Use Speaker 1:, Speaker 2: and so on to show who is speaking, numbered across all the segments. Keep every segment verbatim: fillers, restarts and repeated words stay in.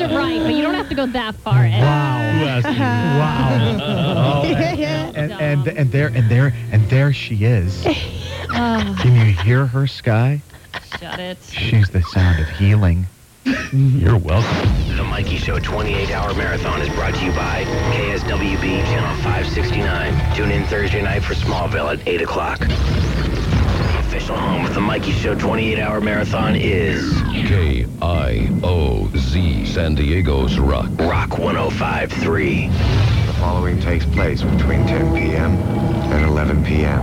Speaker 1: it right, but you don't have to go that far. Ed.
Speaker 2: Wow.
Speaker 3: Who asked you?
Speaker 2: Wow. Oh, and, and and there and there and there she is.
Speaker 1: Oh,
Speaker 2: Can you hear her, Sky?
Speaker 1: shut it.
Speaker 2: She's the sound of healing.
Speaker 3: You're welcome.
Speaker 4: The Mikey Show twenty-eight hour marathon is brought to you by K S W B Channel five sixty-nine. Tune in Thursday night for Smallville at eight o'clock. The official home of the Mikey Show twenty-eight hour marathon is
Speaker 5: K I O Z, San Diego's Rock.
Speaker 4: Rock one oh five point three.
Speaker 6: The following takes place between ten p.m. and eleven p.m.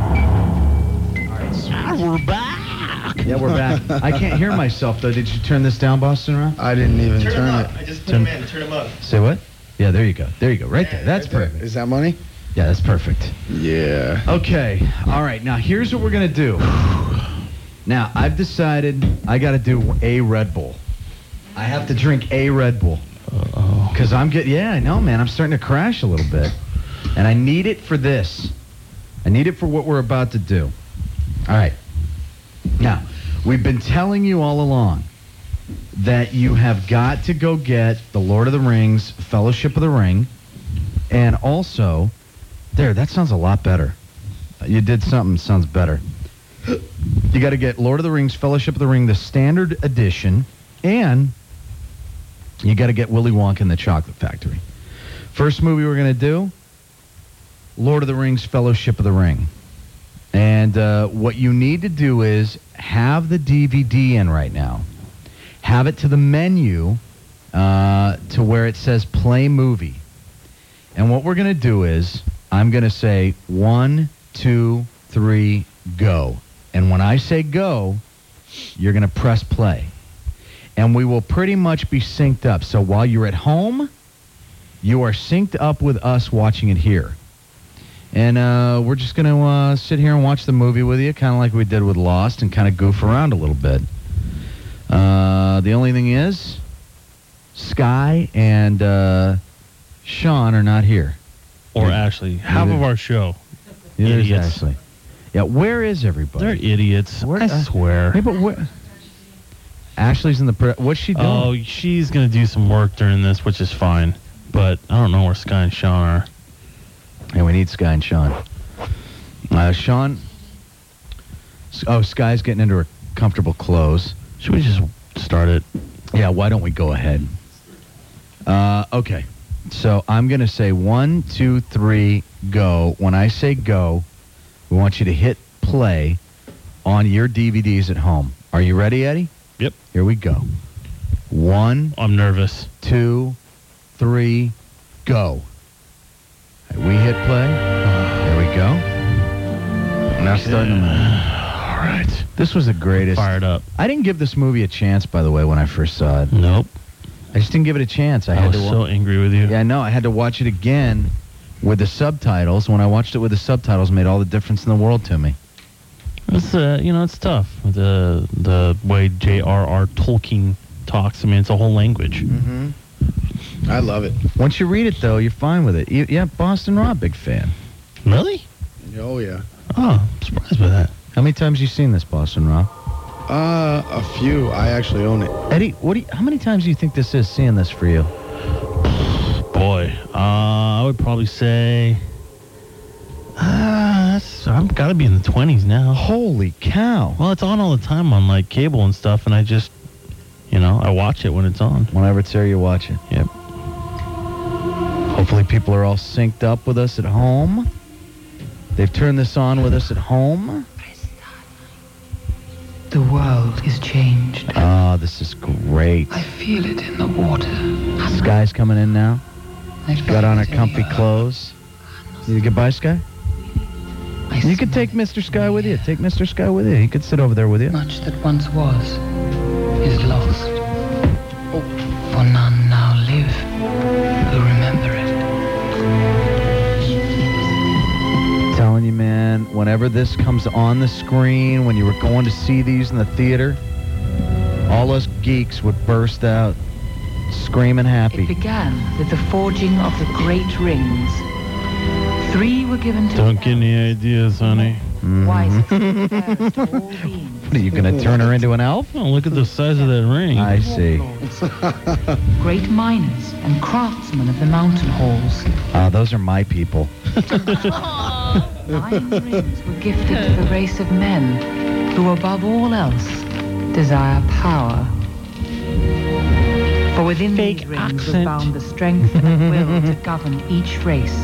Speaker 3: We're back.
Speaker 2: Yeah, we're back. I can't hear myself though. Did you turn this down, Boston Rob?
Speaker 6: I didn't even turn,
Speaker 7: Turn him
Speaker 6: it.
Speaker 7: up. I just put him in. Turn him up.
Speaker 2: Say what? Yeah, there you go. There you go. Right there. That's
Speaker 7: right there.
Speaker 2: perfect.
Speaker 6: Is that money?
Speaker 2: Yeah, that's perfect.
Speaker 6: Yeah.
Speaker 2: Okay. All right. Now here's what we're gonna do. Now I've decided I got to do a Red Bull. I have to drink a Red Bull.
Speaker 3: Oh.
Speaker 2: Because I'm getting. Yeah, I know, man. I'm starting to crash a little bit, and I need it for this. I need it for what we're about to do. All right. Now, we've been telling you all along that you have got to go get the Lord of the Rings Fellowship of the Ring, and also, there, that sounds a lot better. You did something that sounds better. You got to get Lord of the Rings Fellowship of the Ring, the standard edition, and you got to get Willy Wonka and the Chocolate Factory. First movie we're going to do, Lord of the Rings Fellowship of the Ring. And uh, what you need to do is have the D V D in right now. Have it to the menu uh, to where it says play movie. And what we're going to do is I'm going to say one, two, three, go. And when I say go, you're going to press play. And we will pretty much be synced up. So while you're at home, you are synced up with us watching it here. And uh, we're just going to uh, sit here and watch the movie with you, kind of like we did with Lost, and kind of goof around a little bit. Uh, the only thing is, Sky and uh, Sean are not here.
Speaker 3: Or Ashley. Half of our show.
Speaker 2: Neither is
Speaker 3: Idiots.
Speaker 2: Ashley. Yeah, where is everybody?
Speaker 3: They're idiots.
Speaker 2: Where-
Speaker 3: I
Speaker 2: uh,
Speaker 3: swear.
Speaker 2: Hey, but where? Ashley's in the... Pre- what's she doing?
Speaker 3: Oh, she's going to do some work during this, which is fine. But I don't know where Sky and Sean are.
Speaker 2: And we need Sky and Sean. Uh, Sean... Oh, Sky's getting into her comfortable clothes.
Speaker 3: Should we just start it?
Speaker 2: Yeah, why don't we go ahead? Uh, okay. So I'm going to say one, two, three, go. When I say go, we want you to hit play on your D V Ds at home. Are you ready, Eddie?
Speaker 3: Yep.
Speaker 2: Here we go. One,
Speaker 3: I'm nervous.
Speaker 2: two, three, go. We hit play. There we go. Now starting the movie.
Speaker 3: All right.
Speaker 2: This was the greatest.
Speaker 3: Fired up.
Speaker 2: I didn't give this movie a chance, by the way, when I first saw it.
Speaker 3: Nope.
Speaker 2: I just didn't give it a chance. I,
Speaker 3: I,
Speaker 2: had
Speaker 3: was
Speaker 2: to. wa-
Speaker 3: so angry with you.
Speaker 2: Yeah, I know. I had to watch it again with the subtitles. When I watched it with the subtitles, it made all the difference in the world to me.
Speaker 3: It's uh, you know, it's tough. The the way J R R Tolkien talks. I mean, it's a whole language.
Speaker 2: Mm-hmm.
Speaker 6: I love it.
Speaker 2: Once you read it, though, you're fine with it. You, yeah, Boston Rob, big fan.
Speaker 3: Really?
Speaker 6: Oh, yeah.
Speaker 3: Oh, I'm surprised by that.
Speaker 2: How many times you seen this, Boston Rob?
Speaker 6: Uh, a few. I actually own it.
Speaker 2: Eddie, what do you, how many times do you think this is seeing this for you?
Speaker 3: Boy, uh, I would probably say, uh, that's, I've got to be in the twenties now.
Speaker 2: Holy cow.
Speaker 3: Well, it's on all the time on like cable and stuff, and I just, you know, I watch it when it's on.
Speaker 2: Whenever it's there, you watch it.
Speaker 3: Yep.
Speaker 2: Hopefully people are all synced up with us at home. They've turned this on with us at home.
Speaker 8: The world is changed.
Speaker 2: Oh, this is great.
Speaker 8: I feel it in the water.
Speaker 2: Sky's coming in now.
Speaker 8: I
Speaker 2: Got on her
Speaker 8: feel it in
Speaker 2: comfy
Speaker 8: the earth.
Speaker 2: clothes. Need a goodbye, Sky?
Speaker 8: I
Speaker 2: You could
Speaker 8: smell
Speaker 2: take Mister Sky with you. Take Mister Sky with you. He could sit over there with you.
Speaker 8: Much that once was is lost. For none now live who remember it.
Speaker 2: Telling you, man, whenever this comes on the screen, when you were going to see these in the theater, all us geeks would burst out screaming
Speaker 9: It
Speaker 2: happy.
Speaker 9: began with the forging of the great rings. Three were given to
Speaker 3: Don't get any ideas, honey.
Speaker 2: Mm-hmm.
Speaker 9: wisest and fairest of all beings.
Speaker 2: What, are you going to turn her into an elf?
Speaker 3: Oh, look at the size of that ring.
Speaker 2: I see.
Speaker 9: Great miners and craftsmen of the mountain halls.
Speaker 2: Uh, those are my people.
Speaker 9: Nine rings were gifted to the race of men who, above all else, desire power. For within
Speaker 3: Fake
Speaker 9: these rings was
Speaker 3: accent.
Speaker 9: bound the strength and will to govern each race.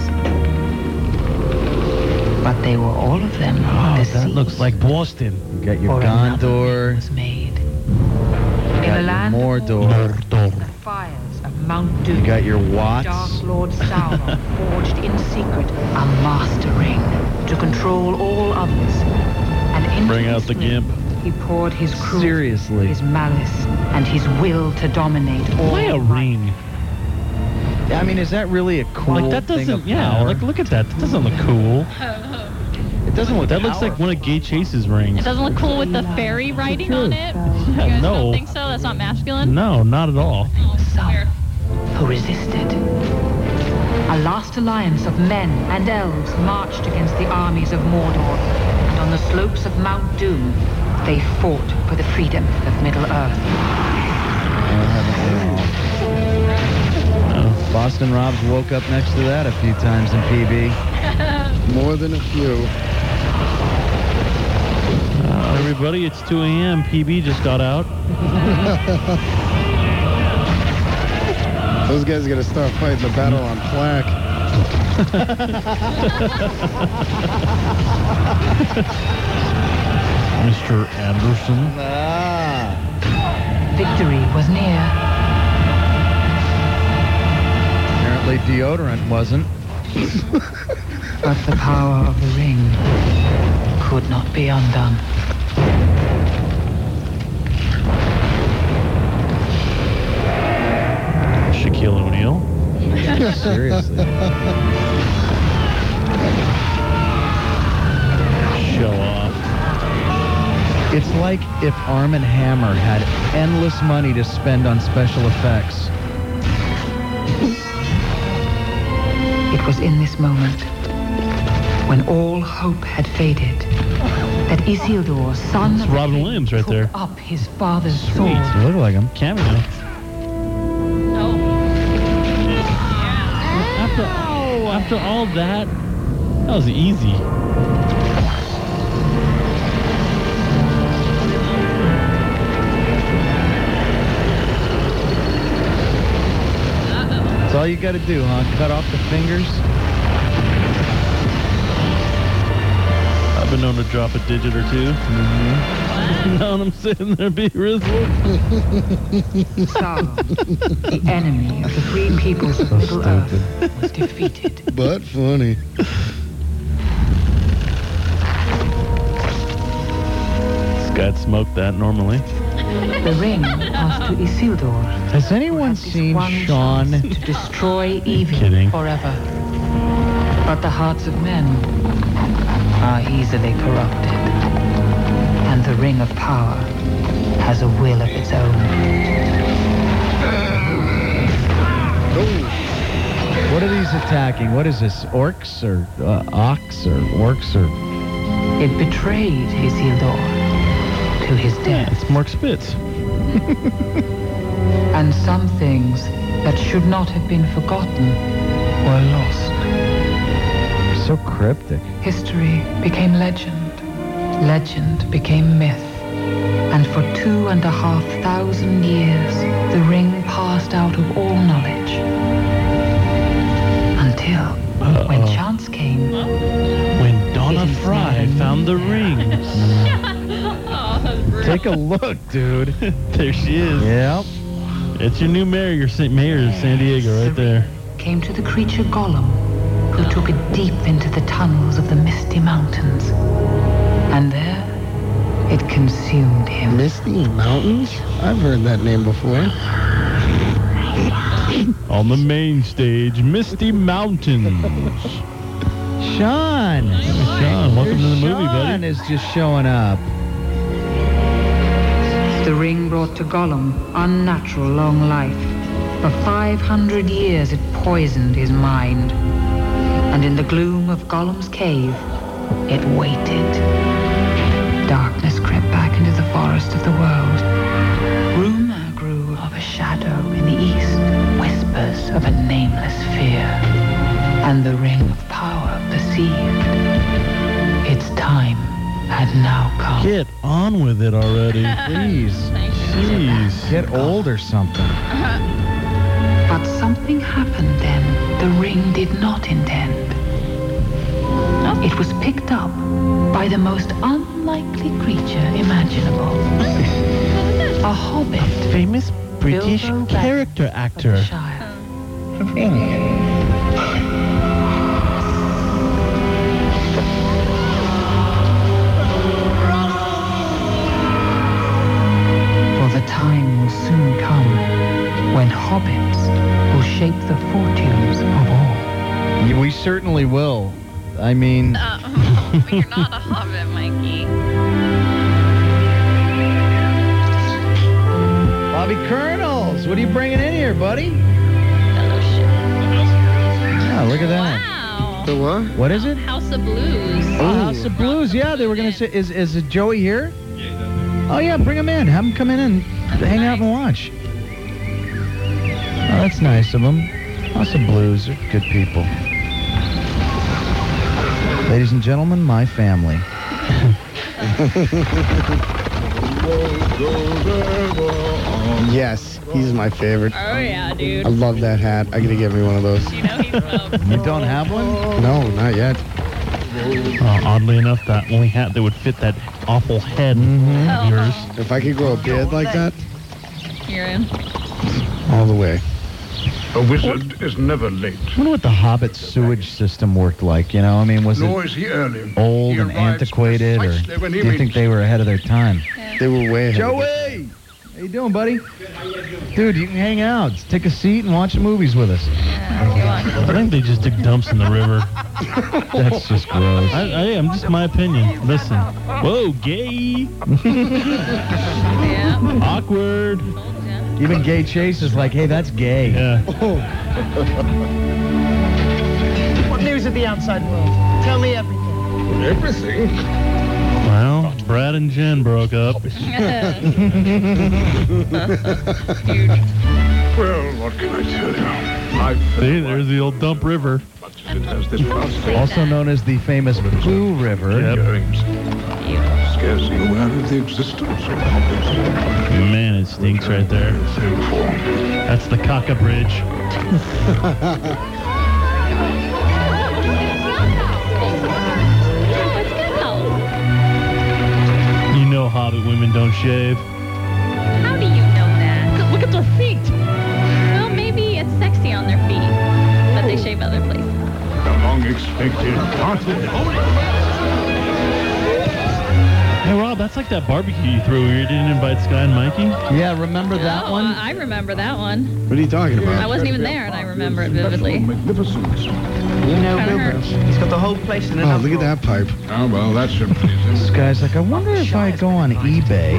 Speaker 9: But they were all of them
Speaker 3: Oh, that
Speaker 9: deceived.
Speaker 3: looks like Boston.
Speaker 2: You got your
Speaker 9: For another
Speaker 2: Gondor.
Speaker 9: ring was made.
Speaker 2: You
Speaker 9: In
Speaker 2: got
Speaker 9: the
Speaker 2: your
Speaker 9: land of
Speaker 2: Mordor.
Speaker 9: the fires of Mount Doom.
Speaker 2: You got your
Speaker 9: Dark
Speaker 2: Watts.
Speaker 9: Lord Sauron forged in secret a master ring to control all others. And into
Speaker 3: Bring out
Speaker 9: this
Speaker 3: the
Speaker 9: ring,
Speaker 3: gimp.
Speaker 9: he poured his cruelty,
Speaker 2: Seriously.
Speaker 9: his malice, and his will to dominate all.
Speaker 3: Play a
Speaker 9: life.
Speaker 3: ring.
Speaker 2: I mean, is that really a cool
Speaker 3: Like that
Speaker 2: thing
Speaker 3: doesn't.
Speaker 2: of
Speaker 3: Yeah.
Speaker 2: power?
Speaker 3: Like look at that. That doesn't look cool.
Speaker 2: It doesn't look
Speaker 3: That looks like one of Gay Chase's rings.
Speaker 1: It doesn't look cool with the fairy writing on it. You
Speaker 3: Yeah,
Speaker 1: guys
Speaker 3: no.
Speaker 1: don't think so? That's not masculine?
Speaker 3: No, not at all.
Speaker 9: Some who resisted. A last alliance of men and elves marched against the armies of Mordor, and on the slopes of Mount Doom, they fought for the freedom of Middle-earth.
Speaker 2: Boston Robs woke up next to that a few times in P B.
Speaker 7: More than a few.
Speaker 3: Uh, everybody, it's two a.m. P B just got out.
Speaker 7: Those guys are gonna start fighting the battle on Flack.
Speaker 3: Mister Anderson.
Speaker 2: Ah.
Speaker 9: Victory was near.
Speaker 2: Apparently deodorant wasn't.
Speaker 9: But the power of the ring could not be undone.
Speaker 3: Shaquille O'Neal.
Speaker 2: Seriously.
Speaker 3: Show off.
Speaker 2: It's like if Arm and Hammer had endless money to spend on special effects.
Speaker 9: It was in this moment, when all hope had faded, that Isildur, son
Speaker 3: It's
Speaker 9: of the
Speaker 3: Robin
Speaker 9: king,
Speaker 3: Williams right
Speaker 9: took
Speaker 3: there.
Speaker 9: up his father's
Speaker 3: Sweet.
Speaker 9: sword.
Speaker 2: You look like him.
Speaker 3: Cameo.
Speaker 1: No.
Speaker 3: After, after all that, that was easy.
Speaker 2: That's all you got to do, huh? Cut off the fingers.
Speaker 3: I've been known to drop a digit or two. Mm-hmm. Now I'm sitting there being Rizzle.
Speaker 9: Sauron, the enemy of the free peoples of Middle-earth, was defeated.
Speaker 7: But funny.
Speaker 3: Scott smoked that normally.
Speaker 9: The ring passed to Isildur.
Speaker 2: Has anyone
Speaker 9: Had this
Speaker 2: seen
Speaker 9: one
Speaker 2: Sean?
Speaker 9: chance to destroy evil
Speaker 3: Kidding.
Speaker 9: forever. But the hearts of men are easily corrupted, and the ring of power has a will of its own.
Speaker 2: What are these attacking? What is this? Orcs or uh, ox or orcs or?
Speaker 9: It betrayed Isildur to his
Speaker 3: Yeah,
Speaker 9: death,
Speaker 3: it's Mark Spitz.
Speaker 9: and some things that should not have been forgotten were lost.
Speaker 2: So cryptic.
Speaker 9: History became legend. Legend became myth. And for two and a half thousand years, the ring passed out of all knowledge. Until, when
Speaker 3: Uh-oh.
Speaker 9: chance came,
Speaker 3: When Donna
Speaker 9: It is
Speaker 3: Fry
Speaker 9: not a
Speaker 3: found the rings.
Speaker 1: Oh, that's brutal.
Speaker 2: Take a look, dude.
Speaker 3: There she is.
Speaker 2: Yep.
Speaker 3: It's your new mayor, your Saint Mayor of San Diego, right there.
Speaker 9: came to the creature Gollum, who took it deep into the tunnels of the Misty Mountains. And there, it consumed him.
Speaker 7: Misty Mountains? I've heard that name before.
Speaker 3: On the main stage, Misty Mountains.
Speaker 2: Sean.
Speaker 3: Sean, welcome to the movie,
Speaker 2: Sean
Speaker 3: buddy.
Speaker 2: is just showing up.
Speaker 9: The ring brought to Gollum unnatural long life. For five hundred years it poisoned his mind. And in the gloom of Gollum's cave, it waited. Darkness crept back into the forest of the world. Rumor grew of a shadow in the east, whispers of a nameless fear, and the ring of power perceived. Its time had now come.
Speaker 3: Get on with it already.
Speaker 2: Please.
Speaker 3: Jeez.
Speaker 2: Get old or something.
Speaker 9: But something happened then the ring did not intend. It was picked up by the most unlikely creature imaginable. A hobbit.
Speaker 3: Famous British
Speaker 9: Bilbo Baggins
Speaker 3: character
Speaker 9: of the
Speaker 3: actor.
Speaker 9: Shire. For the time will soon come when hobbits will shape the fortunes of all.
Speaker 2: Yeah, we certainly will. I mean,
Speaker 1: Uh, you're not a hobbit, Mikey.
Speaker 2: Bobby Kernels, what are you bringing in here, buddy?
Speaker 1: Fellowship.
Speaker 2: Oh, look at that.
Speaker 1: Wow.
Speaker 7: The what?
Speaker 2: What is it?
Speaker 1: House of Blues.
Speaker 2: Oh, House of Blues. Yeah, they were gonna say, is is it Joey here? Oh yeah, bring him in. Have him come in and hang out and watch. Oh, that's nice of them. House of Blues, they're good people. Ladies and gentlemen, my family.
Speaker 7: Yes, he's my favorite.
Speaker 1: Oh, yeah, dude.
Speaker 7: I love that hat. I gotta get me one of those.
Speaker 1: You know he's love.
Speaker 2: You don't have one?
Speaker 7: No, not yet.
Speaker 3: Uh, oddly enough, that only hat that would fit that awful head
Speaker 2: Mm-hmm.
Speaker 3: of yours.
Speaker 7: If I could grow a beard like that,
Speaker 1: You're in.
Speaker 7: all the way.
Speaker 10: A wizard is never late.
Speaker 2: I wonder what the Hobbit sewage system worked like, you know? I mean, was
Speaker 10: Nor
Speaker 2: it
Speaker 10: is he early.
Speaker 2: old
Speaker 10: He
Speaker 2: and
Speaker 10: arrives
Speaker 2: antiquated, or
Speaker 10: precisely when
Speaker 2: do
Speaker 10: he
Speaker 2: you think
Speaker 10: means
Speaker 2: they were ahead of their time?
Speaker 7: They were way ahead. of it.
Speaker 2: Joey! How you doing, buddy? Dude, you can hang out. Just take a seat and watch the movies with us.
Speaker 3: I think they just dig dumps in the river.
Speaker 2: That's just gross.
Speaker 3: I, I, I'm just my opinion. Listen. Whoa, gay.
Speaker 1: Yeah.
Speaker 3: Awkward.
Speaker 2: Even Gay Chase is like, hey, that's gay.
Speaker 3: Yeah.
Speaker 11: What news of the outside world? Tell me everything.
Speaker 10: Everything?
Speaker 3: Well, Brad and Jen broke up.
Speaker 1: Huge.
Speaker 10: Well, what can I tell you? I've
Speaker 3: See, there's the old dump river.
Speaker 10: much as it has this past
Speaker 2: Also known as the famous Pooh River.
Speaker 3: Yep.
Speaker 10: goings. Scarcely aware of the existence of hobbits.
Speaker 3: Man, it stinks right there.
Speaker 10: Thankful.
Speaker 3: That's the Kaka Bridge.
Speaker 1: Let's go.
Speaker 3: You know Hobbit women don't shave.
Speaker 1: How do you know that?
Speaker 3: Look at their feet.
Speaker 1: Well, maybe it's sexy on their feet, but they shave other places.
Speaker 10: The long-expected party.
Speaker 3: Hey, Rob, that's like that barbecue you threw where you didn't invite Sky and Mikey.
Speaker 2: Yeah, remember that
Speaker 1: Oh,
Speaker 2: one?
Speaker 1: I remember that one.
Speaker 7: What are you talking
Speaker 1: I
Speaker 7: about?
Speaker 1: wasn't even there, and I remember it vividly.
Speaker 10: Magnificence.
Speaker 11: You know
Speaker 1: Kinda
Speaker 11: Bilbo.
Speaker 1: hurt.
Speaker 11: He's got the whole place in an
Speaker 7: Oh, look at
Speaker 11: uproar.
Speaker 7: that pipe.
Speaker 10: Oh, well, that's simply
Speaker 2: This guy's like, I wonder if I go on eBay.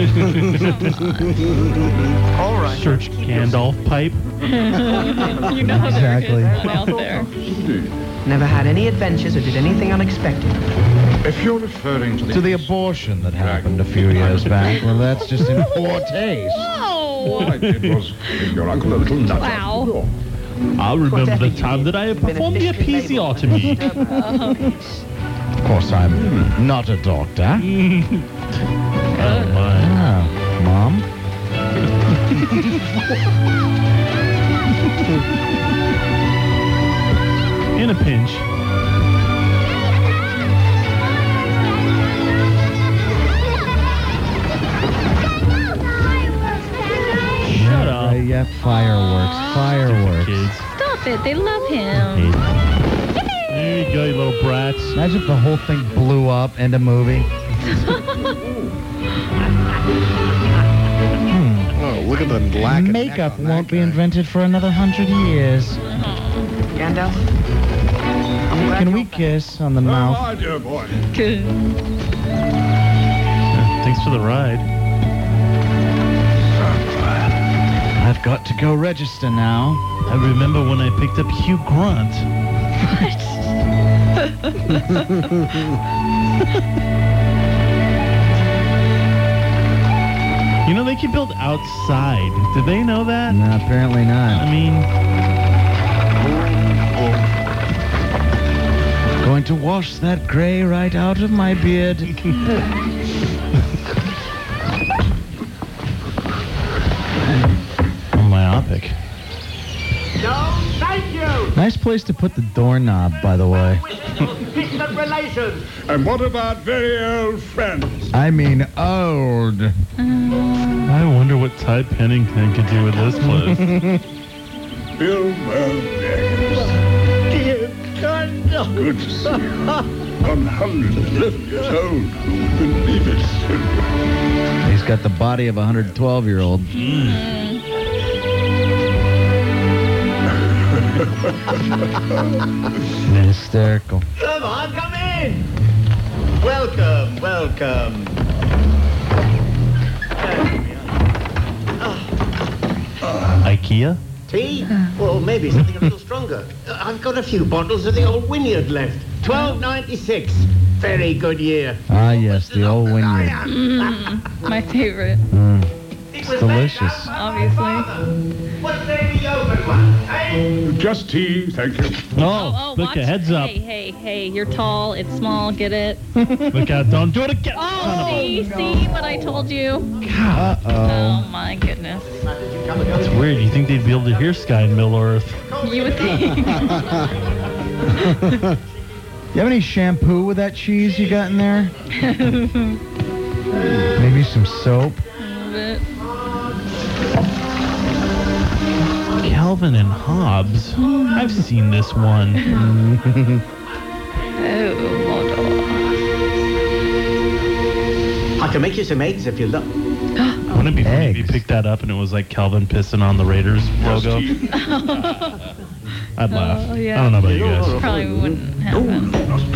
Speaker 11: All right.
Speaker 3: Search Gandalf pipe.
Speaker 1: You know
Speaker 2: Exactly.
Speaker 1: there is out there.
Speaker 11: Never had any adventures or did anything unexpected.
Speaker 10: If you're referring to the...
Speaker 2: To the abortion that happened a few years back. Well, that's just in poor taste.
Speaker 1: Whoa!
Speaker 10: All I did was give your uncle a little nudge.
Speaker 1: Wow.
Speaker 3: I remember the time that I performed the episiotomy.
Speaker 2: Of course, I'm not a doctor.
Speaker 3: Oh, my.
Speaker 2: Ah, Mom?
Speaker 3: In a pinch. Shut up.
Speaker 2: Uh, yeah, fireworks. Fireworks.
Speaker 3: Kids.
Speaker 1: Stop it. They love him.
Speaker 3: There you go, you little brats.
Speaker 2: Imagine if the whole thing blew up in a movie.
Speaker 7: Oh, look at the lack of
Speaker 2: Makeup
Speaker 7: neck on
Speaker 2: won't
Speaker 7: that
Speaker 2: be
Speaker 7: guy.
Speaker 2: invented for another hundred years.
Speaker 11: Gandalf? I'm glad
Speaker 2: Can
Speaker 11: you're
Speaker 2: we
Speaker 11: back.
Speaker 2: kiss on the
Speaker 10: Oh,
Speaker 2: mouth?
Speaker 10: my dear boy.
Speaker 3: Yeah, thanks for the ride.
Speaker 2: I've got to go register now.
Speaker 3: I remember when I picked up Hugh Grant. You know, they can build outside. Did they know that?
Speaker 2: No, apparently not.
Speaker 3: I mean,
Speaker 2: going to wash that gray right out of my beard.
Speaker 3: I'm myopic.
Speaker 11: No, thank you.
Speaker 2: Nice place to put the doorknob, by the way.
Speaker 11: Distant relations.
Speaker 10: And what about very old friends?
Speaker 2: I mean, old.
Speaker 3: I wonder what Ty Pennington could do with this place.
Speaker 10: Bill Mulvey.
Speaker 11: Dear Gandalf.
Speaker 10: Good to see you. one hundred eleven years old. Who would believe it?
Speaker 2: He's got the body of a one hundred twelve-year-old. Hysterical.
Speaker 11: Come on, come in. Welcome, welcome.
Speaker 3: IKEA?
Speaker 11: Tea? Well, maybe something a little stronger. Uh, I've got a few bottles of the old Wynyard left. twelve ninety-six. Very good year.
Speaker 2: Ah, yes, the old Wynyard.
Speaker 1: Mm, my favorite.
Speaker 2: Mm. It's delicious.
Speaker 1: Obviously.
Speaker 11: What's there the open one, eh?
Speaker 10: Just tea, thank you.
Speaker 3: Oh,
Speaker 1: Oh,
Speaker 3: look,
Speaker 1: watch.
Speaker 3: a heads up.
Speaker 1: Hey, hey, hey, you're tall, it's small, get it?
Speaker 3: Look out, don't do it again.
Speaker 1: Oh, see, see what I told you?
Speaker 2: Uh-oh.
Speaker 1: Oh, my goodness.
Speaker 3: It's weird. You think they'd be able to hear Sky in Middle Earth?
Speaker 1: You would think.
Speaker 2: You have any shampoo with that cheese you got in there? Maybe some soap?
Speaker 1: A little bit.
Speaker 3: Calvin and Hobbes. I've seen this one.
Speaker 1: Oh, Mordor.
Speaker 11: I can make you some eggs if you love.
Speaker 3: Wouldn't it be funny if you picked that up and it was like Calvin pissing on the Raiders logo? I'd laugh.
Speaker 1: Oh, yeah.
Speaker 3: I don't know about you guys.
Speaker 1: Probably wouldn't happen.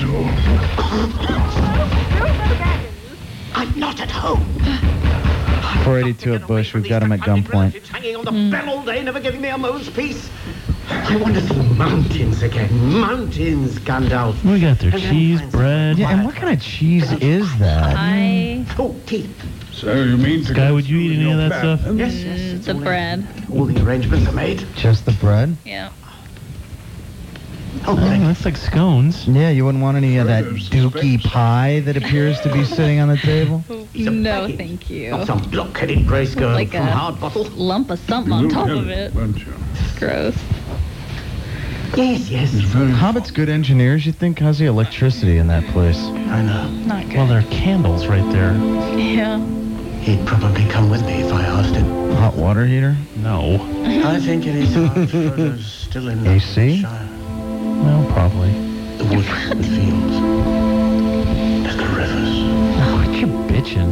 Speaker 11: I'm not at home.
Speaker 2: four eighty-two at Bush. We've got him at gunpoint.
Speaker 11: It's hanging on the bell all day, never giving me a moment's peace. I want to see mountains again. Mountains, Gandalf.
Speaker 3: We got their cheese, bread.
Speaker 2: Yeah, and what kind of cheese is that?
Speaker 1: I...
Speaker 11: Oh, teeth.
Speaker 10: So you mean to
Speaker 3: Sky, would you eat any of that stuff?
Speaker 11: Yes, yes.
Speaker 1: Mm,
Speaker 11: it's
Speaker 1: the
Speaker 11: all in-
Speaker 1: bread.
Speaker 11: All the arrangements are made.
Speaker 2: Just the bread?
Speaker 1: Yeah.
Speaker 11: Oh,
Speaker 3: Oh,
Speaker 11: thank you.
Speaker 3: that's like scones.
Speaker 2: Yeah, you wouldn't want any of that dookie pie that appears to be sitting on the table?
Speaker 1: No, thank you.
Speaker 11: Got some block-headed grey skirt
Speaker 1: Like
Speaker 11: from
Speaker 1: a-
Speaker 11: Hard Bottle.
Speaker 1: Lump of something on top of it.
Speaker 10: Won't you?
Speaker 1: Gross.
Speaker 11: Yes, yes.
Speaker 2: Hobbit's good engineers, you think? How's the electricity in that place?
Speaker 11: I know.
Speaker 1: Not good.
Speaker 3: Well, there are candles right there.
Speaker 1: Yeah.
Speaker 11: He'd probably come with me if I asked him.
Speaker 2: Hot water heater?
Speaker 3: No.
Speaker 11: I think it is hard for those still in
Speaker 2: A C?
Speaker 11: Shire.
Speaker 3: No, probably.
Speaker 11: The woods and fields. And the rivers.
Speaker 3: Oh, what you bitching?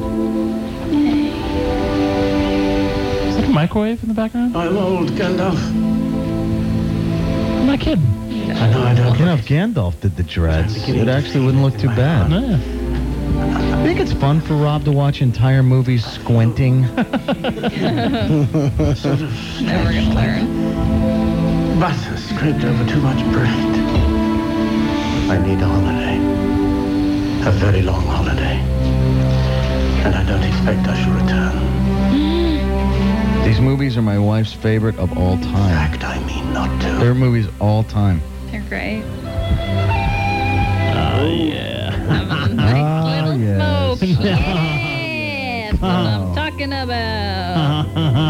Speaker 3: Is that a microwave in the background?
Speaker 11: I'm old, Gandalf.
Speaker 3: I'm not kidding.
Speaker 11: I know I don't.
Speaker 2: You know, if Gandalf did the dreads, it actually wouldn't look too bad.
Speaker 3: Yeah.
Speaker 2: I think it's fun for Rob to watch entire movies squinting.
Speaker 11: Sort of
Speaker 1: Never gonna learn.
Speaker 11: butter scraped over too much bread. I need a holiday. A very long holiday. And I don't expect I shall return.
Speaker 2: These movies are my wife's favorite of all
Speaker 11: In
Speaker 2: time.
Speaker 11: fact, I mean not to.
Speaker 2: They're movies all time.
Speaker 1: They're great.
Speaker 3: Oh, yeah.
Speaker 1: Have a nice
Speaker 2: Ah,
Speaker 1: little
Speaker 2: yes.
Speaker 1: smoke. Yeah, that's what I'm talking about.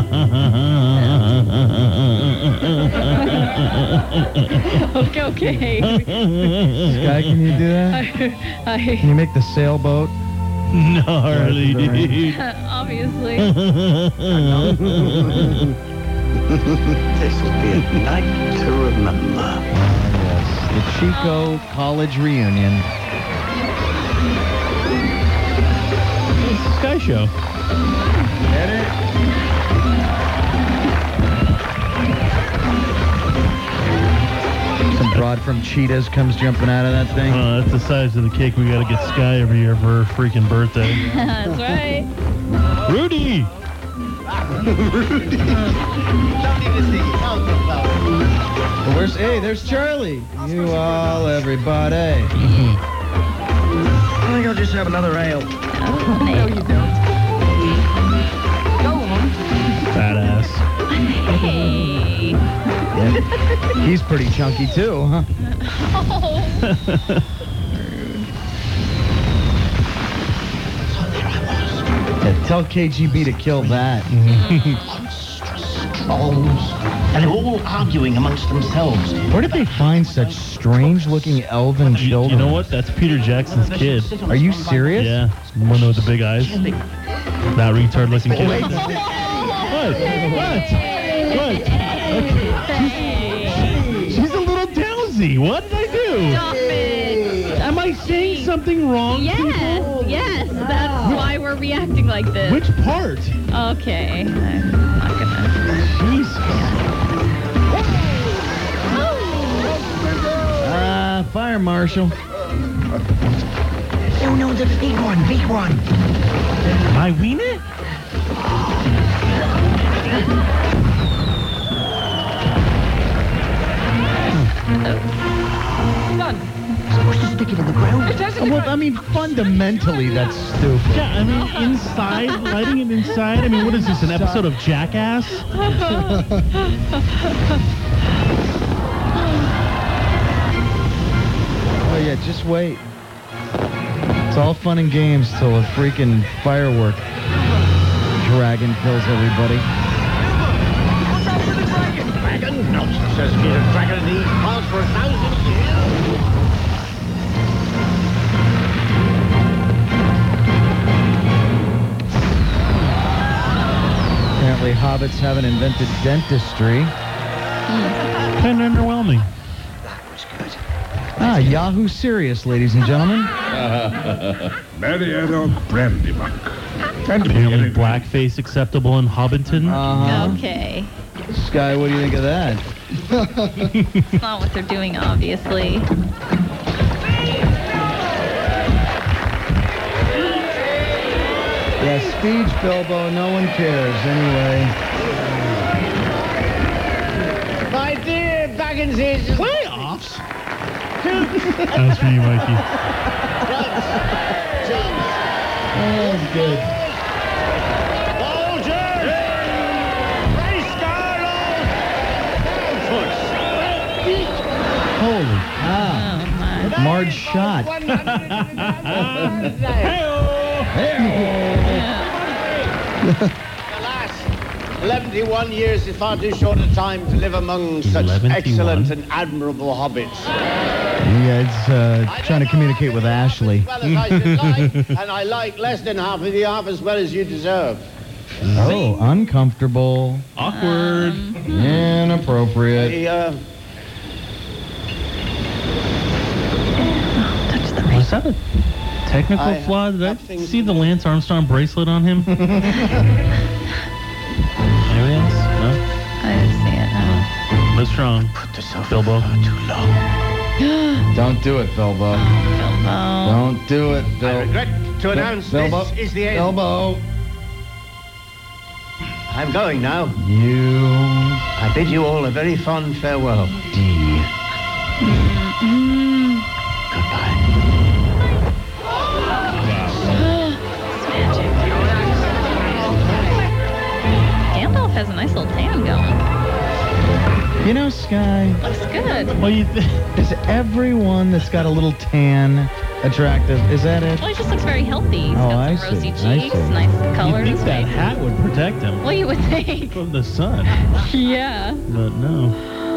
Speaker 1: Okay, okay.
Speaker 2: Sky, can you do that?
Speaker 1: I,
Speaker 2: Can you make the sailboat?
Speaker 3: Gnarly, dude.
Speaker 1: I, obviously.
Speaker 11: This will be a night to remember.
Speaker 2: Yes. The Chico College reunion.
Speaker 3: It's the Sky Show.
Speaker 2: Get it? Some broad from Cheetahs comes jumping out of that thing.
Speaker 3: Uh, that's the size of the cake we gotta get Sky every year for her freaking birthday.
Speaker 1: That's right.
Speaker 3: Rudy!
Speaker 2: Well, where's, hey, there's Charlie. You all, everybody.
Speaker 11: I think I'll just have another ale.
Speaker 1: Oh, no, you don't.
Speaker 2: Yeah. He's pretty chunky too, huh? Yeah, tell K G B to kill that.
Speaker 12: Trolls. And they're all arguing amongst themselves.
Speaker 2: Where did they find such strange-looking elven
Speaker 3: You,
Speaker 2: children?
Speaker 3: you know what? That's Peter Jackson's kid.
Speaker 2: Are you serious?
Speaker 3: Yeah, one with the big eyes. That retard-looking kid.
Speaker 2: Wait.
Speaker 3: What? What? What? Okay. She's a little dowsy. What did I do?
Speaker 1: Stop it.
Speaker 3: Am I saying something wrong?
Speaker 1: Yes,
Speaker 3: people?
Speaker 1: yes. That's why we're reacting like this.
Speaker 3: Which part?
Speaker 1: Okay. I'm not gonna.
Speaker 3: Jesus.
Speaker 2: Uh, fire marshal.
Speaker 12: No, no, the big one, big one.
Speaker 3: My wiener?
Speaker 1: Done.
Speaker 12: Supposed to stick it in the ground.
Speaker 1: It doesn't.
Speaker 2: Well, I mean, fundamentally, that's stupid.
Speaker 3: Yeah, I mean, inside, lighting it inside. I mean, what is this, an episode of Jackass?
Speaker 2: Oh, yeah, just wait. It's all fun and games till a freaking firework dragon kills everybody.
Speaker 12: Dragon? Nonsense. There's been a dragon in these parts for a thousand years.
Speaker 2: Apparently, hobbits haven't invented dentistry.
Speaker 3: Kind of underwhelming.
Speaker 2: Ah, Yahoo Serious, ladies and gentlemen.
Speaker 10: Marietta Brandybuck. And
Speaker 3: Apparently, blackface acceptable in Hobbiton.
Speaker 2: Uh-huh.
Speaker 1: Okay.
Speaker 2: Sky, what do you think of that?
Speaker 1: It's not what they're doing, obviously.
Speaker 2: Yeah, speech, Bilbo. No one cares anyway.
Speaker 12: My dear Baggins is...
Speaker 3: Playoffs? That's for you, Mikey.
Speaker 2: Oh, that's good. Holy cow.
Speaker 1: Oh, my.
Speaker 2: Marge shot.
Speaker 12: Alas, eleven-one years is far too short a time to live among such
Speaker 3: eleven-one?
Speaker 12: excellent and admirable hobbits.
Speaker 2: Yeah, it's uh, trying to communicate with Ashley.
Speaker 12: As well as I should like, and I like less than half of you half as well as you deserve.
Speaker 2: Oh, uncomfortable.
Speaker 3: Awkward.
Speaker 2: Inappropriate.
Speaker 12: The, uh,
Speaker 3: Was that a technical
Speaker 12: I
Speaker 3: flaw? Did I
Speaker 12: have things
Speaker 3: see
Speaker 12: to
Speaker 3: the
Speaker 12: do.
Speaker 3: Lance Armstrong bracelet on him? Anybody else? No?
Speaker 1: I didn't see it. No.
Speaker 3: What's wrong?
Speaker 12: put this off
Speaker 3: Bilbo.
Speaker 12: for too long.
Speaker 2: Don't do it, Bilbo.
Speaker 1: Bilbo.
Speaker 2: Don't do it,
Speaker 12: I
Speaker 2: Bilbo.
Speaker 12: regret to announce
Speaker 2: Bilbo.
Speaker 12: this is the end.
Speaker 2: Bilbo.
Speaker 12: I'm going now.
Speaker 2: You.
Speaker 12: I bid you all a very fond farewell.
Speaker 2: D.
Speaker 12: Goodbye.
Speaker 1: Gandalf has a nice little tan going.
Speaker 2: You know, Sky,
Speaker 1: Looks good.
Speaker 3: What do you think?
Speaker 2: is everyone that's got a little tan attractive? Is that it?
Speaker 1: Well, he just looks very healthy. He's
Speaker 2: Oh,
Speaker 1: got
Speaker 2: I
Speaker 1: some
Speaker 2: see.
Speaker 1: rosy
Speaker 2: I
Speaker 1: cheeks,
Speaker 2: see.
Speaker 1: nice
Speaker 3: You
Speaker 1: color in
Speaker 3: think
Speaker 1: his
Speaker 3: that
Speaker 1: face.
Speaker 3: hat would protect him
Speaker 1: Well, you would think.
Speaker 3: from the sun,
Speaker 1: Yeah.
Speaker 3: but no.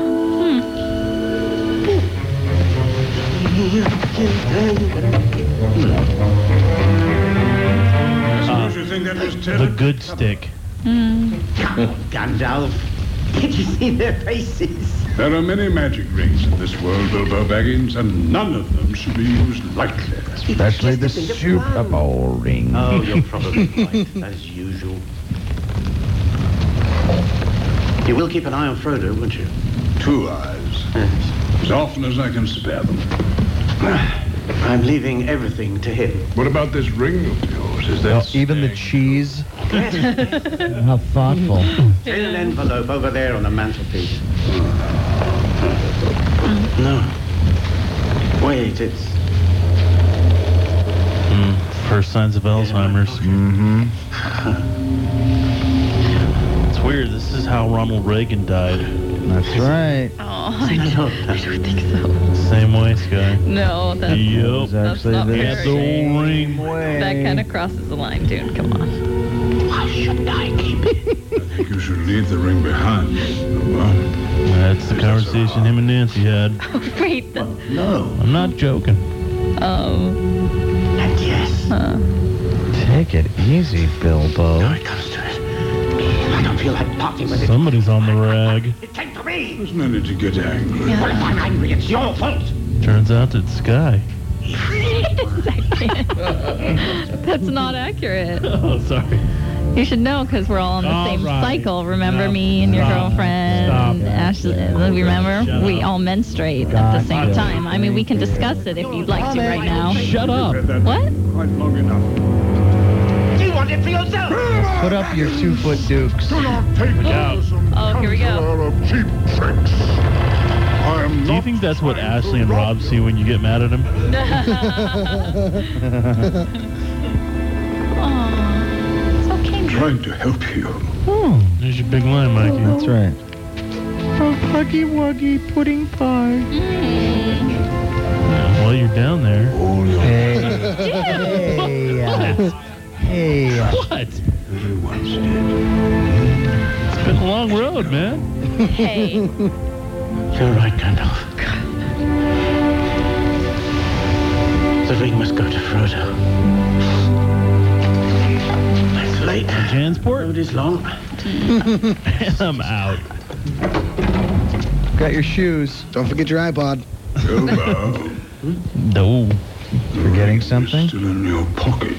Speaker 10: Suppose you think that was
Speaker 3: The
Speaker 10: terrible?
Speaker 3: good stick.
Speaker 12: Gandalf. Did you see their faces?
Speaker 10: There are many magic rings in this world, Bilbo Baggins, and none of them should be used lightly.
Speaker 2: Especially the Super Bowl ring.
Speaker 12: Oh, you're probably right, as usual. You will keep an eye on Frodo, won't you?
Speaker 10: Two eyes, as often as I can spare them.
Speaker 12: I'm leaving everything to him.
Speaker 10: What about this ring of yours? Is
Speaker 2: Well,
Speaker 10: that
Speaker 2: even the cheese. How thoughtful.
Speaker 12: In an envelope over there on the mantelpiece. No. Wait, it's...
Speaker 3: Mm, first signs of Alzheimer's.
Speaker 2: Mm-hmm.
Speaker 3: It's weird. This is how Ronald Reagan died.
Speaker 2: That's right.
Speaker 1: Oh, I don't, I don't think so.
Speaker 3: Same way, Sky.
Speaker 1: No, that's,
Speaker 3: Yep.
Speaker 1: that's not
Speaker 2: the
Speaker 1: fair.
Speaker 3: same ring.
Speaker 1: That kind of crosses the line, dude. Come on.
Speaker 11: Why shouldn't I keep it?
Speaker 10: I think you should leave the ring behind. Well,
Speaker 3: That's the conversation him and Nancy had.
Speaker 1: Wait. The,
Speaker 11: No.
Speaker 3: I'm not joking.
Speaker 1: um.
Speaker 11: And yes.
Speaker 1: Huh.
Speaker 2: Take it easy, Bilbo.
Speaker 11: Now it comes to it. I don't feel like parting with it.
Speaker 3: Somebody's on the rag.
Speaker 11: It came to me.
Speaker 10: there's no need to get angry.
Speaker 11: Well, if I'm angry, it's your fault.
Speaker 3: Turns out it's Sky.
Speaker 1: Wait a second. That's not accurate.
Speaker 3: Oh, sorry.
Speaker 1: You should know because we're all on the
Speaker 3: All
Speaker 1: same
Speaker 3: right.
Speaker 1: cycle. Remember
Speaker 3: Stop.
Speaker 1: me and your
Speaker 3: Stop.
Speaker 1: girlfriend,
Speaker 3: Stop.
Speaker 1: Ashley. Remember?
Speaker 3: Shut
Speaker 1: we
Speaker 3: up.
Speaker 1: all menstruate at the same
Speaker 2: Gotcha.
Speaker 1: time. I mean, we can discuss it if you'd like to right now.
Speaker 3: Shut up.
Speaker 1: What?
Speaker 10: Quite long enough.
Speaker 11: You want it for yourself.
Speaker 2: Put up your two-foot dukes.
Speaker 10: Do not take
Speaker 3: out.
Speaker 10: some
Speaker 1: Oh, here we go.
Speaker 10: conjurer of cheap tricks. I am
Speaker 3: Do you
Speaker 10: not
Speaker 3: think that's what
Speaker 10: trying to
Speaker 3: Ashley and
Speaker 10: rob
Speaker 3: Rob see when you get mad at him?
Speaker 1: Aw, it's okay.
Speaker 10: I'm trying to help you.
Speaker 3: Oh, there's your big line, Mikey.
Speaker 2: That's right.
Speaker 3: Huggy Wuggy pudding pie.
Speaker 1: Mm.
Speaker 3: While you're down there.
Speaker 2: Hey. Hey. uh, Hey. uh,
Speaker 3: What? It's been a long road, man.
Speaker 1: Hey.
Speaker 11: You're right, Gandalf. The ring must go to Frodo. It's late.
Speaker 3: Jansport?
Speaker 11: Road is long.
Speaker 3: And I'm out.
Speaker 2: Got your shoes.
Speaker 7: Don't forget your iPod.
Speaker 10: Bilbo,
Speaker 3: No.
Speaker 2: Forgetting something?
Speaker 10: still in your pocket.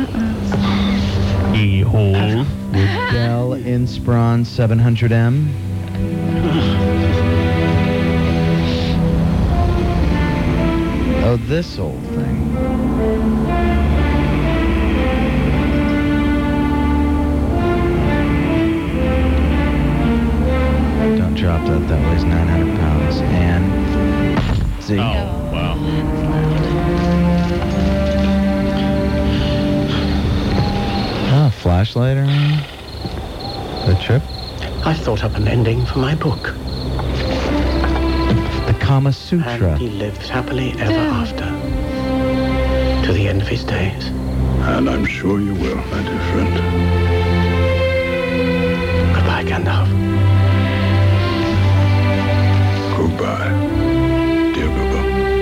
Speaker 3: A-hole.
Speaker 2: With Dell Inspiron seven hundred M. Oh, this old thing. Don't drop that. That weighs nine hundred pounds. And see?
Speaker 3: Oh, wow.
Speaker 2: Oh, flashlight or anything? The trip?
Speaker 11: I thought up an ending for my book.
Speaker 2: The Kama Sutra.
Speaker 11: And he lived happily ever after. To the end of his days.
Speaker 10: And I'm sure you will, my dear friend.
Speaker 11: Goodbye, Gandalf.
Speaker 10: Goodbye, dear Bilbo.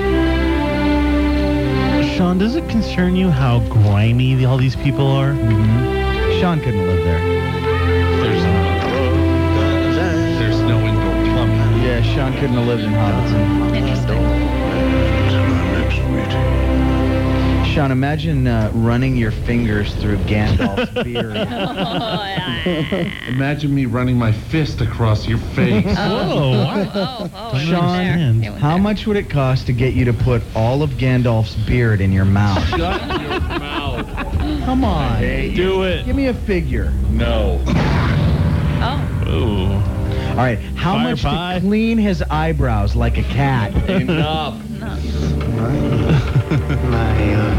Speaker 3: Sean, does it concern you how grimy the, all these people are?
Speaker 2: Mm-hmm. Sean couldn't live there.
Speaker 5: There's no, there's no indoor plumbing.
Speaker 2: Yeah, Sean couldn't have lived in Hobbiton.
Speaker 1: Interesting.
Speaker 10: Until our next meeting.
Speaker 2: Sean, imagine uh, running your fingers through Gandalf's beard.
Speaker 7: Imagine me running my fist across your face.
Speaker 3: Whoa.
Speaker 1: Oh, oh,
Speaker 2: Sean,
Speaker 1: there. It went
Speaker 2: how
Speaker 1: there.
Speaker 2: much would it cost to get you to put all of Gandalf's beard in your mouth?
Speaker 5: Shut your mouth.
Speaker 2: Come on.
Speaker 3: Do it.
Speaker 2: Give me a figure.
Speaker 5: No.
Speaker 1: Oh.
Speaker 3: Ooh.
Speaker 2: All right, how
Speaker 3: Fire
Speaker 2: much
Speaker 3: pie?
Speaker 2: to clean his eyebrows like a cat?
Speaker 5: Enough.
Speaker 11: My, uh,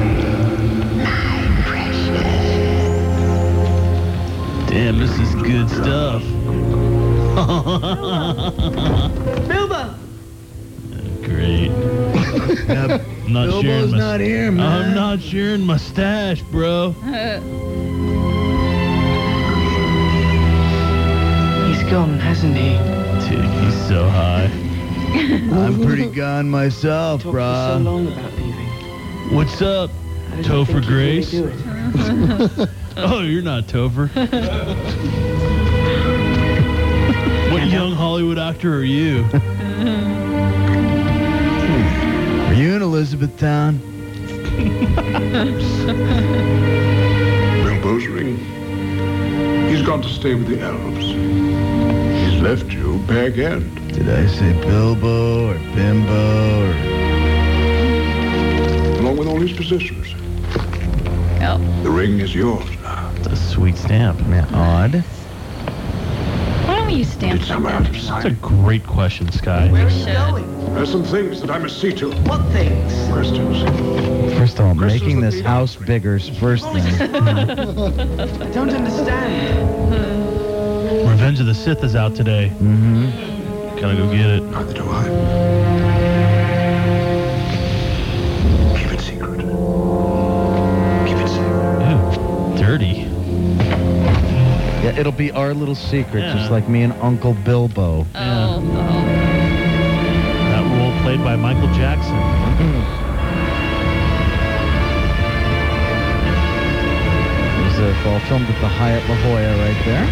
Speaker 3: Damn, this is good stuff.
Speaker 11: Bilbo!
Speaker 3: Great. I'm not
Speaker 2: Bilbo's
Speaker 3: sharing my,
Speaker 2: not here, man.
Speaker 3: I'm not sharing my stash, bro.
Speaker 8: He's gone, hasn't he?
Speaker 3: Dude, he's so high.
Speaker 2: I'm pretty gone myself,
Speaker 8: Talked for so
Speaker 2: bruh.
Speaker 8: long about leaving.
Speaker 3: What's up,
Speaker 8: How did you
Speaker 3: Topher
Speaker 8: think you'd really
Speaker 3: Grace?
Speaker 8: do it?
Speaker 3: Oh, you're not Topher. What young Hollywood actor are you?
Speaker 2: Are you in Elizabethtown?
Speaker 10: Bilbo's ring. He's gone to stay with the elves. He's left you bare-handed.
Speaker 2: Did I say Bilbo or Bimbo or...
Speaker 10: Along with all his possessions.
Speaker 1: Oh.
Speaker 10: The ring is yours now.
Speaker 3: It's a sweet stamp.
Speaker 2: Yeah, odd.
Speaker 1: Why don't we use stamps
Speaker 10: Did
Speaker 1: like
Speaker 10: some out
Speaker 1: that?
Speaker 10: of
Speaker 3: That's a
Speaker 10: sight.
Speaker 3: great question, Sky.
Speaker 8: Where are
Speaker 1: We
Speaker 8: you
Speaker 1: should.
Speaker 8: going?
Speaker 10: There's some things that I must see to.
Speaker 8: What things?
Speaker 10: Questions.
Speaker 2: First of all,
Speaker 10: Crystals
Speaker 2: making
Speaker 10: that
Speaker 2: this
Speaker 10: lead
Speaker 2: house
Speaker 10: up to
Speaker 2: bigger is first thing.
Speaker 8: I don't understand.
Speaker 3: Revenge of the Sith is out today.
Speaker 2: Mm-hmm.
Speaker 3: Gotta go get it.
Speaker 6: Neither do I. Keep it secret. Keep it secret.
Speaker 3: Ew, dirty.
Speaker 2: Yeah, it'll be our little secret,
Speaker 3: Yeah.
Speaker 2: just like me and Uncle Bilbo.
Speaker 3: Yeah. That role played by Michael Jackson.
Speaker 2: It was uh, all filmed at the Hyatt La Jolla right there.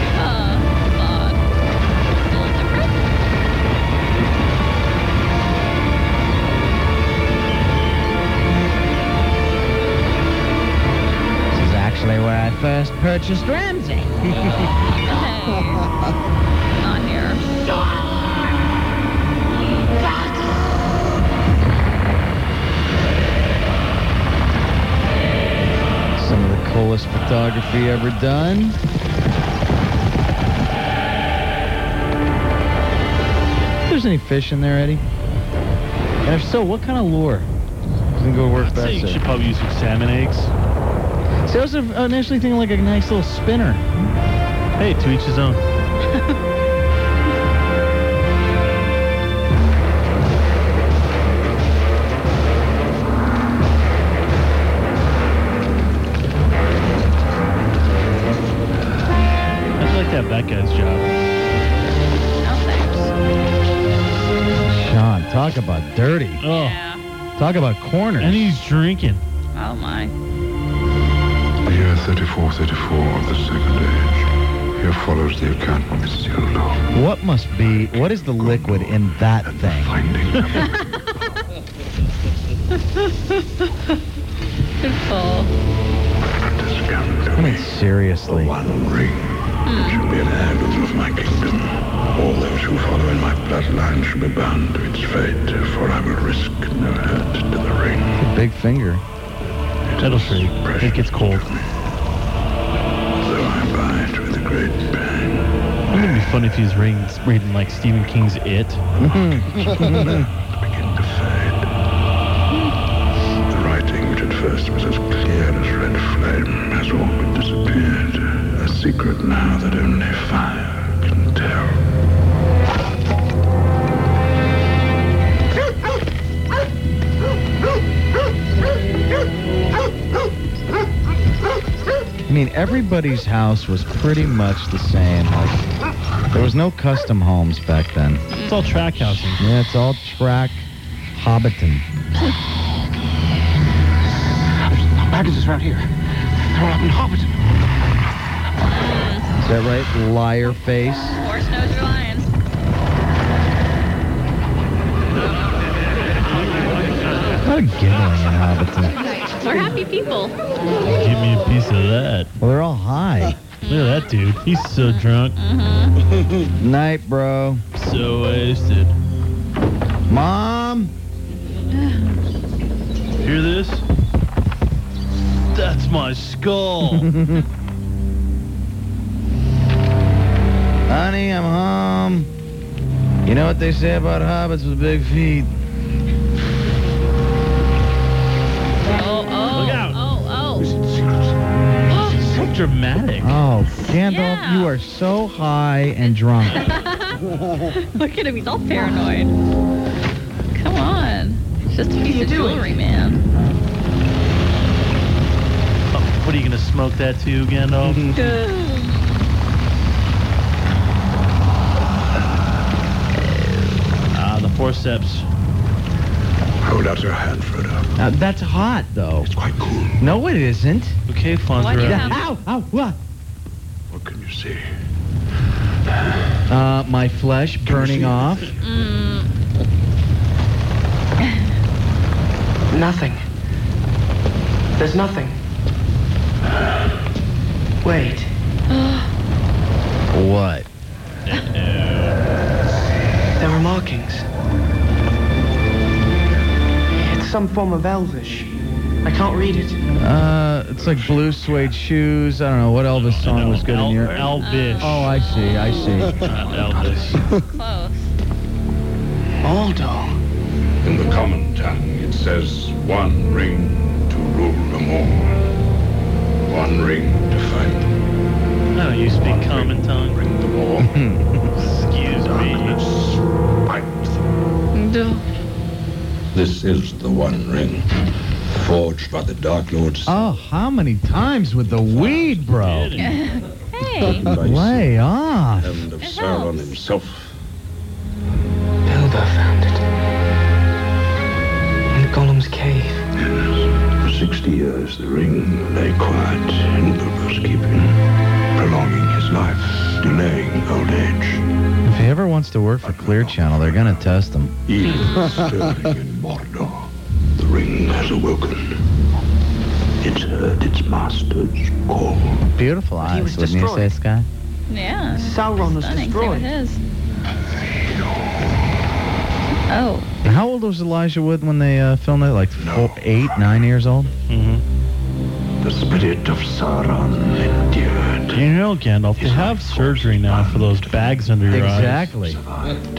Speaker 2: This is actually where I first purchased Ramsey.
Speaker 1: Not here.
Speaker 2: Some of the coolest photography ever done. If there's any fish in there, Eddie? And if so, what kind of lure? Doesn't go work
Speaker 3: I'd say
Speaker 2: best
Speaker 3: you
Speaker 2: there.
Speaker 3: should probably use some salmon eggs.
Speaker 2: See, I was initially thinking like a nice little spinner.
Speaker 3: Hey, to each his own. I feel like that bad guy's job.
Speaker 2: Sean, talk about dirty.
Speaker 3: Oh.
Speaker 1: Yeah.
Speaker 2: Talk about corners.
Speaker 3: And he's drinking.
Speaker 1: Oh my.
Speaker 6: The year thirty-four thirty-four of the Second Age. Here follows the account of Isildur.
Speaker 2: What must be, what is the liquid in that thing?
Speaker 1: Good pull.
Speaker 2: I mean, seriously.
Speaker 6: One ring should be an heirloom of my kingdom. All those who follow in my bloodline should be bound to its fate, for I will risk no hurt to the ring.
Speaker 2: A big finger.
Speaker 3: That'll shake. It gets cold.
Speaker 6: Though I buy it with a great pain.
Speaker 3: Wouldn't it be funny if he's reading, reading like Stephen King's It?
Speaker 6: begin to fade. The writing, which at first was as clear as red flame, has all but disappeared. A secret now that only fire can tell.
Speaker 2: I mean, everybody's house was pretty much the same. Like, there was no custom homes back then.
Speaker 3: It's all track housing.
Speaker 2: Yeah, it's all track Hobbiton.
Speaker 12: There's no baggages around here. They're all up in Hobbiton.
Speaker 2: Is that right, liar face?
Speaker 1: Horse knows your lions.
Speaker 2: A lot of giggling in Hobbiton.
Speaker 1: We're happy people.
Speaker 3: Give me a piece of that.
Speaker 2: Well, they're all high.
Speaker 3: Look at that dude. He's so drunk.
Speaker 2: Night, bro.
Speaker 3: So wasted.
Speaker 2: Mom?
Speaker 3: Hear this? That's my skull.
Speaker 2: Honey, I'm home. You know what they say about hobbits with big feet?
Speaker 1: Oh, oh.
Speaker 3: Look out.
Speaker 1: Oh, oh.
Speaker 3: So dramatic.
Speaker 2: Oh, Gandalf,
Speaker 1: Yeah.
Speaker 2: you are so high and drunk.
Speaker 1: Look at him. He's all paranoid. Come on. It's just a piece of jewelry, man.
Speaker 3: Oh, what are you going to smoke that too, Gandalf? Ah, the forceps.
Speaker 6: Hold out your hand, Frodo.
Speaker 2: Uh, that's hot, though.
Speaker 6: It's quite cool.
Speaker 2: No, it isn't.
Speaker 3: Okay,
Speaker 1: Why do you
Speaker 3: Fonzera.
Speaker 1: have-
Speaker 2: Ow, ow, what?
Speaker 6: What can you see?
Speaker 2: Uh, my flesh burning off.
Speaker 1: Mm.
Speaker 12: Nothing. There's nothing. Wait.
Speaker 2: What?
Speaker 12: There are markings. It's some form of Elvish. I can't read it.
Speaker 2: Uh, it's like blue suede shoes. I don't know what Elvis song was good in your.
Speaker 3: Elvish.
Speaker 2: Oh, I see, I see.
Speaker 3: Not Elvis.
Speaker 1: Close.
Speaker 12: Mordor.
Speaker 10: In the common tongue, it says one ring to rule them all. One ring to find them.
Speaker 3: I know you speak common tongue.
Speaker 10: Bring the war.
Speaker 3: Excuse me.
Speaker 1: Duh.
Speaker 6: This is the One Ring, forged by the Dark Lords.
Speaker 2: Oh, how many times with the weed, bro?
Speaker 1: Hey.
Speaker 2: Lay off.
Speaker 6: And of Sauron himself.
Speaker 8: Bilbo found it. In the Gollum's cave.
Speaker 6: Yes. For sixty years, the ring lay quiet in Bilbo's keeping, prolonging his life, delaying old age.
Speaker 2: If he ever wants to work for Clear Channel, they're gonna test him.
Speaker 6: Even stirring in Mordor, the ring has awoken. It's heard its master's call.
Speaker 2: Beautiful
Speaker 8: he
Speaker 2: eyes,
Speaker 8: was
Speaker 2: wouldn't you say,
Speaker 8: destroyed.
Speaker 2: Sky?
Speaker 1: Yeah.
Speaker 8: Sauron was
Speaker 1: Stunning.
Speaker 8: destroyed.
Speaker 1: See what it is. Oh.
Speaker 2: How old was Elijah Wood when they uh, filmed it? Like four, eight, nine years old?
Speaker 3: Mm-hmm.
Speaker 6: The spirit of Sauron endured.
Speaker 3: You know, Gandalf, they have surgery now for those bags under your
Speaker 2: Exactly.
Speaker 6: Survived.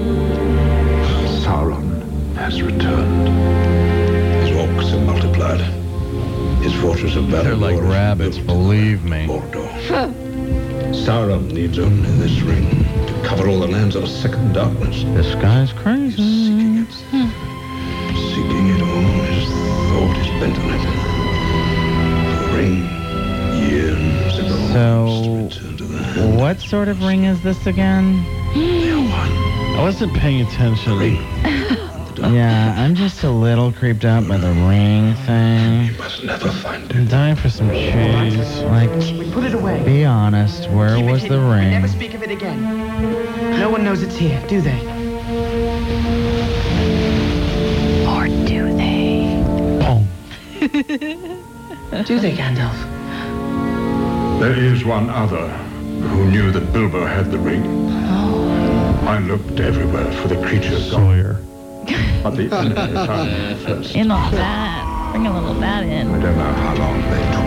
Speaker 6: Sauron has returned. His orcs have multiplied. His fortress of Balor.
Speaker 2: They're like
Speaker 6: is
Speaker 2: rabbits,
Speaker 6: built
Speaker 2: believe me.
Speaker 6: Mordor. Sauron needs only this ring to cover all the lands of a second darkness.
Speaker 2: This guy's crazy.
Speaker 6: Seeking it. Seeking it all. His thought is bent on it. The ring, years ago,
Speaker 2: So,
Speaker 6: must return to the hand.
Speaker 2: what sort of ring is this again?
Speaker 6: They are one.
Speaker 3: I wasn't paying attention.
Speaker 6: Ring.
Speaker 2: Yeah, I'm just a little creeped out by the ring thing.
Speaker 6: You must never find
Speaker 3: I'm
Speaker 6: it.
Speaker 3: dying for some cheese.
Speaker 2: Like,
Speaker 8: We put it away.
Speaker 2: be honest, where
Speaker 8: Keep it
Speaker 2: was the
Speaker 8: hidden. We
Speaker 2: ring?
Speaker 8: never speak of it again. No one knows it's here, do they?
Speaker 1: Or do they?
Speaker 3: Boom.
Speaker 8: Do they, Gandalf?
Speaker 10: There is one other who knew that Bilbo had the ring. I looked everywhere for the creature god,
Speaker 3: Sawyer.
Speaker 10: but the enemy found him first.
Speaker 1: In all that. Bring a little of that
Speaker 6: I
Speaker 1: in.
Speaker 6: don't know how long they took